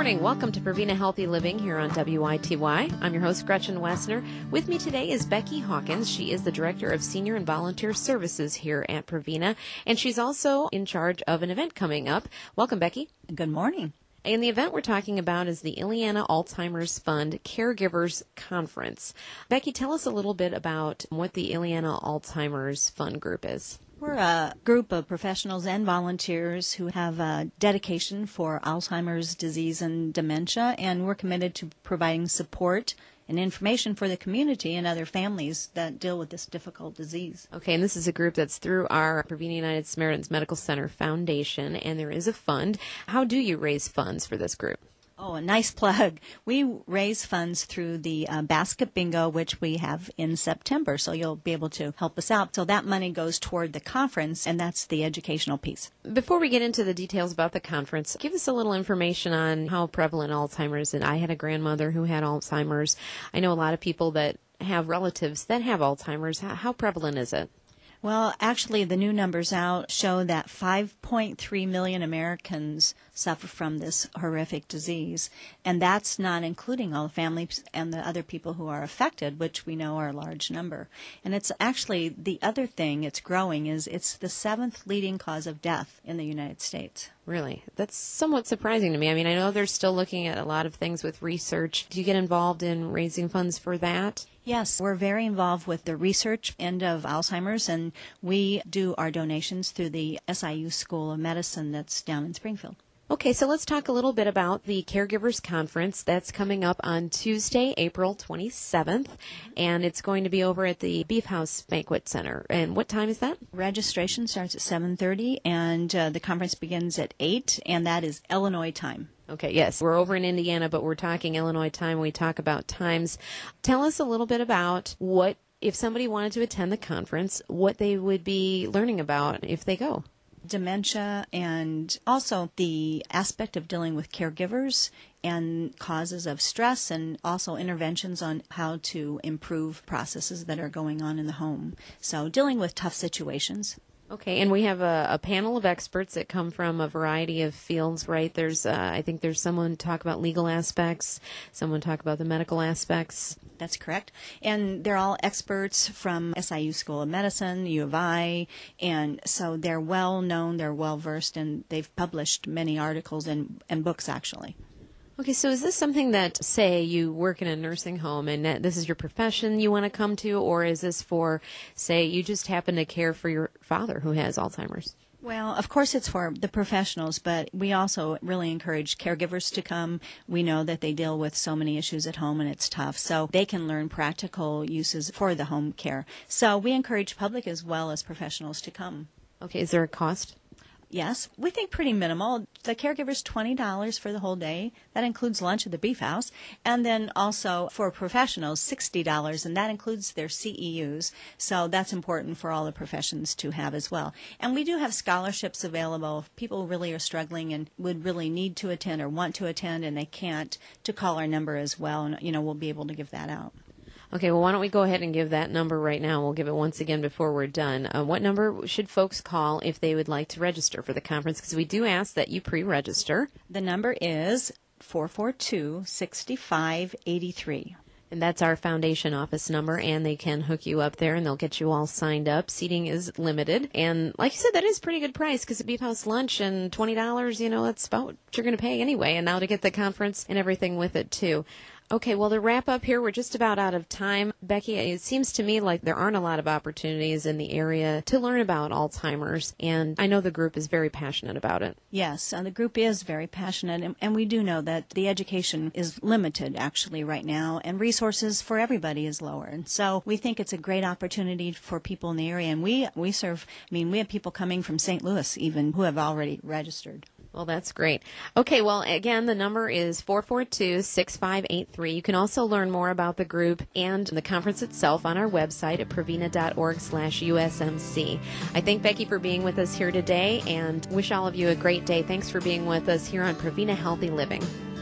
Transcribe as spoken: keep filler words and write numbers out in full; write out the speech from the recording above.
morning. Welcome to Prevena Healthy Living here on W I T Y. I'm your host, Gretchen Wessner. With me today is Becky Hawkins. She is the Director of Senior and Volunteer Services here at Prevena, and she's also in charge of an event coming up. Welcome, Becky. Good morning. And the event we're talking about is the Ileana Alzheimer's Fund Caregivers Conference. Becky, tell us a little bit about what the Ileana Alzheimer's Fund group is. We're a group of professionals and volunteers who have a dedication for Alzheimer's disease and dementia, and we're committed to providing support and information for the community and other families that deal with this difficult disease. Okay, and this is a group that's through our Prevena United Samaritans Medical Center Foundation, and there is a fund. How do you raise funds for this group? Oh, a nice plug. We raise funds through the uh, basket bingo, which we have in September, so you'll be able to help us out. So that money goes toward the conference, and that's the educational piece. Before we get into the details about the conference, give us a little information on how prevalent Alzheimer's is. I had a grandmother who had Alzheimer's. I know a lot of people that have relatives that have Alzheimer's. How prevalent is it? Well, actually, the new numbers out show that five point three million Americans suffer from this horrific disease, and that's not including all the families and the other people who are affected, which we know are a large number. And it's actually the other thing it's growing is it's the seventh leading cause of death in the United States. Really? That's somewhat surprising to me. I mean, I know they're still looking at a lot of things with research. Do you get involved in raising funds for that? Yes, we're very involved with the research end of Alzheimer's, and we do our donations through the S I U School of Medicine that's down in Springfield. Okay, so let's talk a little bit about the Caregivers Conference that's coming up on Tuesday, April twenty-seventh, and it's going to be over at the Beef House Banquet Center. And what time is that? Registration starts at seven thirty, and uh, the conference begins at eight, and that is Illinois time. Okay, yes, we're over in Indiana, but we're talking Illinois time. We talk about times. Tell us a little bit about what, if somebody wanted to attend the conference, what they would be learning about if they go. Dementia, and also the aspect of dealing with caregivers and causes of stress, and also interventions on how to improve processes that are going on in the home. So dealing with tough situations. Okay, and we have a, a panel of experts that come from a variety of fields, right? There's, uh, I think there's someone talk about legal aspects, someone talk about the medical aspects. That's correct. And they're all experts from S I U School of Medicine, U of I, and so they're well known, they're well versed, and they've published many articles and, and books actually. Okay, so is this something that, say, you work in a nursing home and that this is your profession you want to come to, or is this for, say, you just happen to care for your father who has Alzheimer's? Well, of course it's for the professionals, but we also really encourage caregivers to come. We know that they deal with so many issues at home and it's tough, so they can learn practical uses for the home care. So we encourage public as well as professionals to come. Okay, is there a cost? Yes, we think pretty minimal. The caregiver's twenty dollars for the whole day. That includes lunch at the Beef House. And then also for professionals, sixty dollars, and that includes their C E Us. So that's important for all the professions to have as well. And we do have scholarships available if people really are struggling and would really need to attend or want to attend and they can't, to call our number as well. And, you know, we'll be able to give that out. Okay, well, why don't we go ahead and give that number right now. We'll give it once again before we're done. Uh, what number should folks call if they would like to register for the conference? Because we do ask that you pre-register. The number is four four two, six five eight three. And that's our foundation office number, and they can hook you up there, and they'll get you all signed up. Seating is limited. And like you said, that is a pretty good price because at Beef House lunch and twenty dollars, you know, that's about what you're going to pay anyway. And now to get the conference and everything with it, too. Okay, well, to wrap up here, we're just about out of time. Becky, it seems to me like there aren't a lot of opportunities in the area to learn about Alzheimer's, and I know the group is very passionate about it. Yes, uh, the group is very passionate, and, and we do know that the education is limited, actually, right now, and resources for everybody is lower. And so we think it's a great opportunity for people in the area, and we, we serve, I mean, we have people coming from Saint Louis, even, who have already registered. Well, that's great. Okay, well, again, the number is four four two, six five eight three. You can also learn more about the group and the conference itself on our website at prevena.org slash USMC. I thank Becky for being with us here today and wish all of you a great day. Thanks for being with us here on Prevena Healthy Living.